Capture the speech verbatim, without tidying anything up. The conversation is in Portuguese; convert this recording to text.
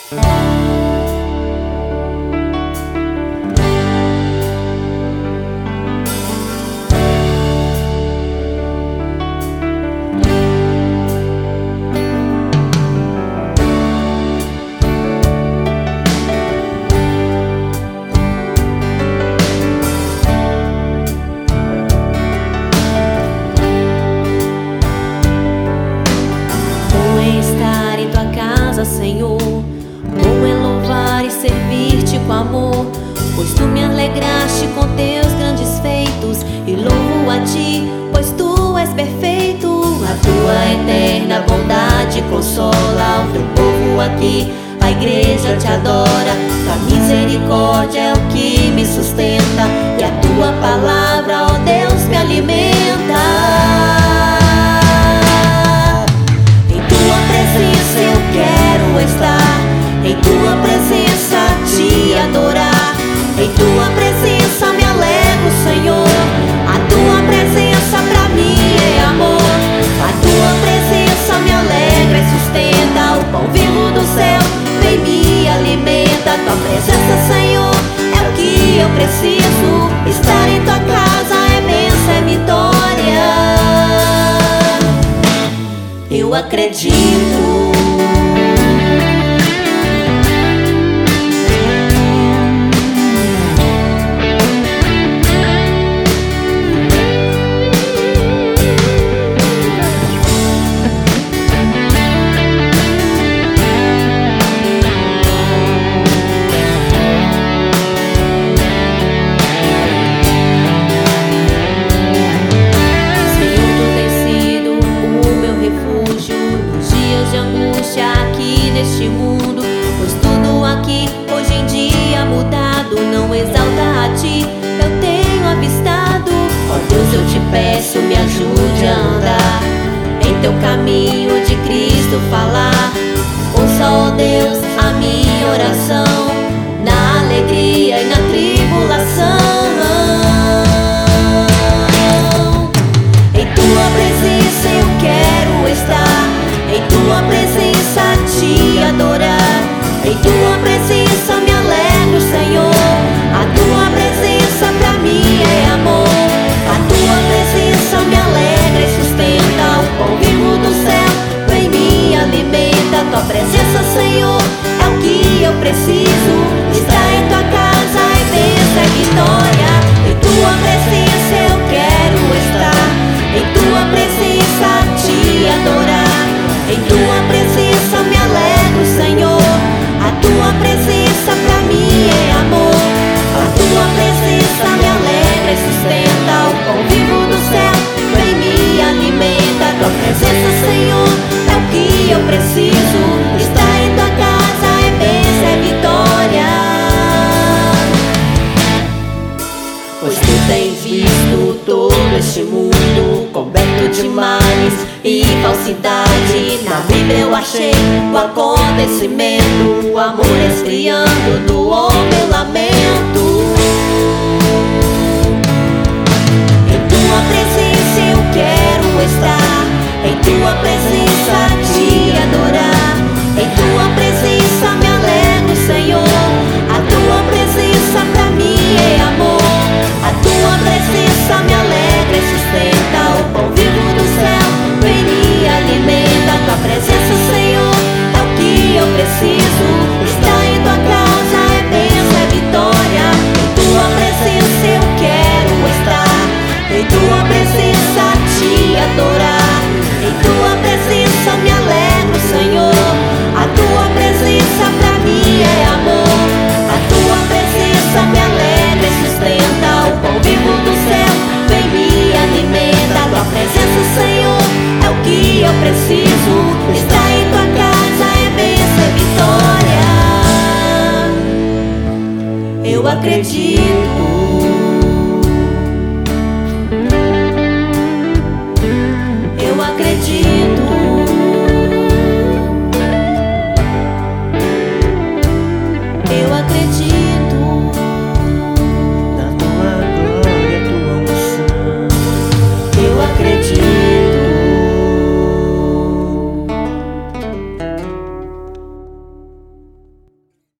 Senhor, bom é louvar e servir-te com amor, pois tu me alegraste com teus grandes feitos, e louvo a ti, pois tu és perfeito. A tua eterna bondade consola o teu povo aqui, a igreja te adora. Tua misericórdia é o que me sustenta, e a tua palavra, ó Deus, me alimenta. Em tua presença te adorar, em tua presença me alegro, Senhor. A tua presença pra mim é amor, a tua presença me alegra e sustenta. O pão vivo do céu vem me alimenta. Tua presença, Senhor, é o que eu preciso. Estar em tua casa é bênção, é vitória. Eu acredito. Neste mundo, pois tudo aqui hoje em dia mudado não exalta a ti, eu tenho avistado. Ó Deus, eu te peço, me ajude a andar em teu caminho de Cristo falar. Ouça, ó Deus, a minha oração, na alegria e na tribulação. Em tua presença eu quero estar, em tua presença te adorar, em tua presença me alegro, Senhor. A tua presença pra mim é amor, a tua presença me alegra e sustenta. O pão vivo do céu vem me alimenta. Tua presença, Senhor, é o que eu preciso. Estar em tua casa é bênção, é vitória. Em tua presença eu quero estar, em tua presença te adorar, em tua presença me alegro, Senhor. A tua presença pra mim é amor, a tua presença me alegra e sustenta. O pão vivo do céu vem me alimenta. Tua presença, Senhor, é o que eu preciso. Estar em tua casa é bênção, é vitória. Pois tu tens visto todo este mundo coberto de males e falsidade. Na Bíblia eu achei o acontecimento, o amor esfriando do homem lamento. Em tua presença eu quero estar, em tua presença te adorar, em tua presença me alegro, Senhor. A tua presença pra mim é amor, a tua presença me alegra e sustenta. O pão vivo do céu vem me alimenta. Tua presença, Senhor, é o que eu preciso. Estar em tua casa é bênção, é vitória. Em tua presença eu quero estar, em tua presença te adorar, em tua presença me alegro, Senhor. A tua presença pra mim é amor, a tua presença me alegra e sustenta. O pão vivo do céu vem me alimenta. Tua presença, Senhor, é o que eu preciso. Estar em tua casa é bênção, é vitória. Eu acredito.